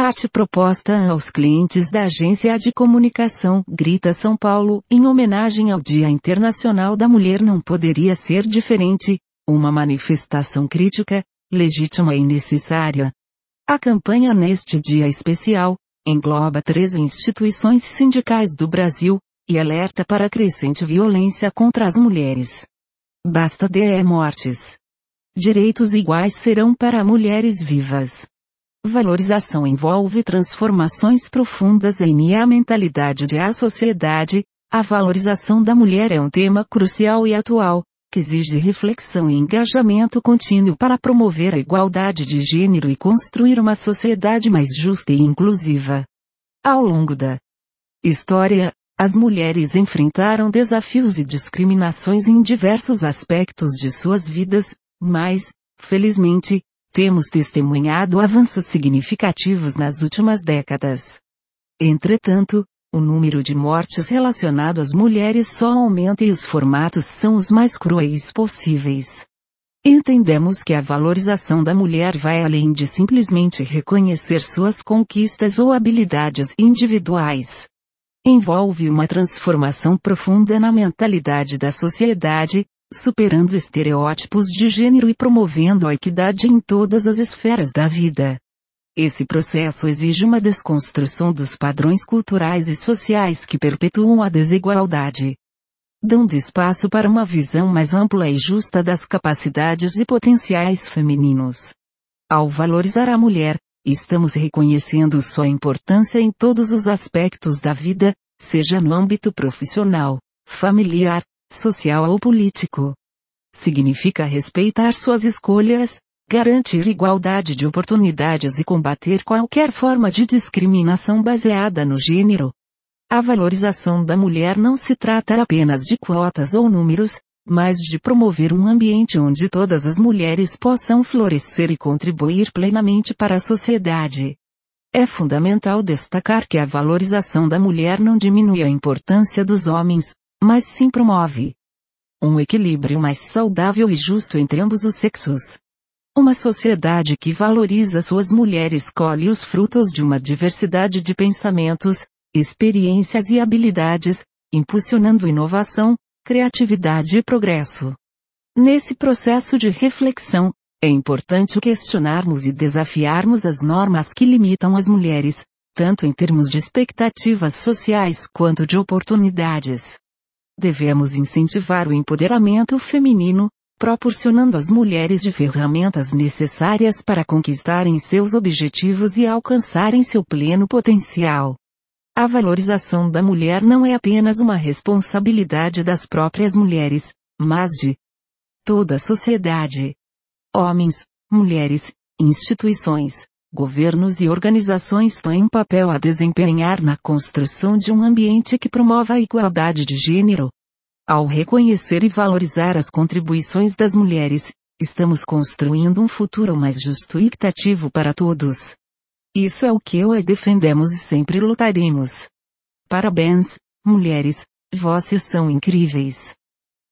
arte proposta aos clientes da Agência de Comunicação Grita São Paulo, em homenagem ao Dia Internacional da Mulher, não poderia ser diferente, uma manifestação crítica, legítima e necessária. A campanha neste dia especial engloba 13 instituições sindicais do Brasil e alerta para a crescente violência contra as mulheres. Basta de mortes. Direitos iguais serão para mulheres vivas. Valorização envolve transformações profundas em a mentalidade de a sociedade. A valorização da mulher é um tema crucial e atual, que exige reflexão e engajamento contínuo para promover a igualdade de gênero e construir uma sociedade mais justa e inclusiva. Ao longo da história, as mulheres enfrentaram desafios e discriminações em diversos aspectos de suas vidas, mas, felizmente, temos testemunhado avanços significativos nas últimas décadas. Entretanto, o número de mortes relacionado às mulheres só aumenta e os formatos são os mais cruéis possíveis. Entendemos que a valorização da mulher vai além de simplesmente reconhecer suas conquistas ou habilidades individuais. Envolve uma transformação profunda na mentalidade da sociedade, superando estereótipos de gênero e promovendo a equidade em todas as esferas da vida. Esse processo exige uma desconstrução dos padrões culturais e sociais que perpetuam a desigualdade, dando espaço para uma visão mais ampla e justa das capacidades e potenciais femininos. Ao valorizar a mulher, estamos reconhecendo sua importância em todos os aspectos da vida, seja no âmbito profissional, familiar, social ou político. Significa respeitar suas escolhas, garantir igualdade de oportunidades e combater qualquer forma de discriminação baseada no gênero. A valorização da mulher não se trata apenas de quotas ou números, mas de promover um ambiente onde todas as mulheres possam florescer e contribuir plenamente para a sociedade. É fundamental destacar que a valorização da mulher não diminui a importância dos homens, mas sim promove um equilíbrio mais saudável e justo entre ambos os sexos. Uma sociedade que valoriza suas mulheres colhe os frutos de uma diversidade de pensamentos, experiências e habilidades, impulsionando inovação, criatividade e progresso. Nesse processo de reflexão, é importante questionarmos e desafiarmos as normas que limitam as mulheres, tanto em termos de expectativas sociais quanto de oportunidades. Devemos incentivar o empoderamento feminino, proporcionando às mulheres de ferramentas necessárias para conquistarem seus objetivos e alcançarem seu pleno potencial. A valorização da mulher não é apenas uma responsabilidade das próprias mulheres, mas de toda a sociedade. Homens, mulheres, instituições, governos e organizações têm papel a desempenhar na construção de um ambiente que promova a igualdade de gênero. Ao reconhecer e valorizar as contribuições das mulheres, estamos construindo um futuro mais justo e equitativo para todos. Isso é o que defendemos e sempre lutaremos. Parabéns, mulheres, vocês são incríveis.